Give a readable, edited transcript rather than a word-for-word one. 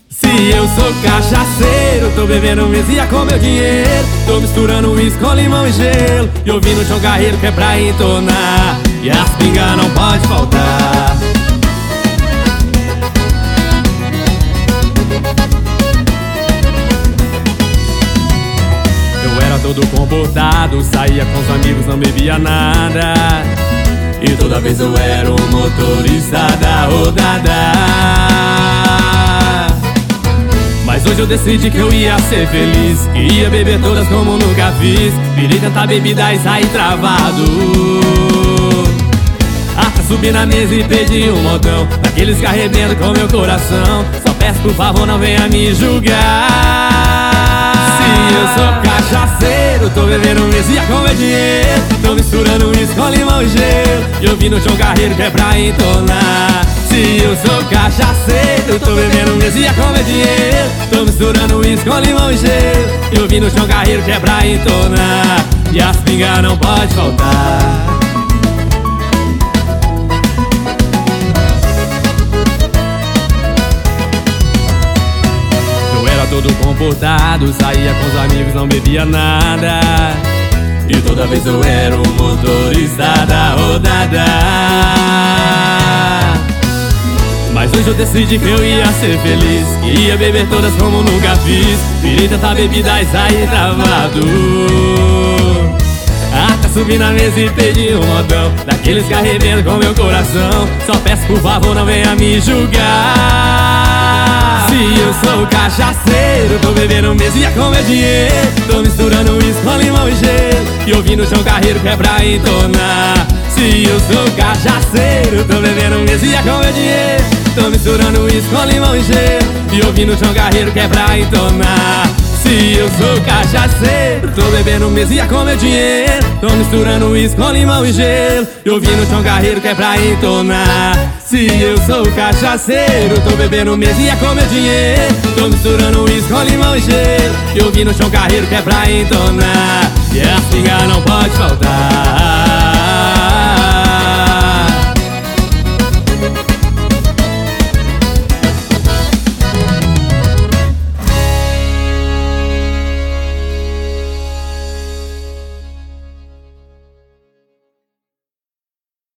Se eu sou cachaceiro, tô bebendo mesia com meu dinheiro. Tô misturando uísque com limão e gelo, e ouvindo João Carreiro que é pra entonar, e as pingas não pode faltar. Eu era todo comportado, saía com os amigos, não bebia nada, e toda vez eu era o motorista da rodada. Mas hoje eu decidi que eu ia ser feliz, que ia beber todas como nunca fiz. Virei tentar bebida e saí travado, até subir na mesa e pedi um montão daqueles que arrebentam com meu coração. Só peço por favor, não venha me julgar. Se eu sou cachaceiro, tô bebendo mesia com meu dinheiro. Tô misturando isso com limão e gelo, e ouvindo João Carreiro que é pra entonar. Se eu sou cachaceiro, tô bebendo mesia com meu dinheiro. Tô misturando isso com limão e gelo, e ouvindo João Carreiro que é pra entonar, e as pingas não pode faltar. Eu era todo comportado, saía com os amigos, não bebia nada, e toda vez eu era o motorista da rodada. Mas hoje eu decidi que eu ia ser feliz, que ia beber todas como nunca fiz. Virei tentar bebida e saí travado, até subir na mesa e pedi um montão daqueles que arrebentam com meu coração. Só peço por favor, não venha me julgar. Se eu sou cachaceiro, tô bebendo mesia com meu dinheiro. Tô misturando isso com limão e gelo, e ouvindo João Carreiro que é pra entonar. Se eu sou cachaceiro, tô bebendo mesia com meu dinheiro. Tô misturando isso com limão e gelo, e ouvindo João Carreiro que é pra entonar. Se eu sou cachaceiro, tô bebendo mesia com meu dinheiro. Tô misturando isso com limão e gelo, e ouvindo João Carreiro que é pra entonar. Se eu sou cachaceiro, tô bebendo mesia com meu dinheiro. Tô misturando isso com limão e gelo, e ouvindo João Carreiro que é pra entonar, e a pinga não pode faltar.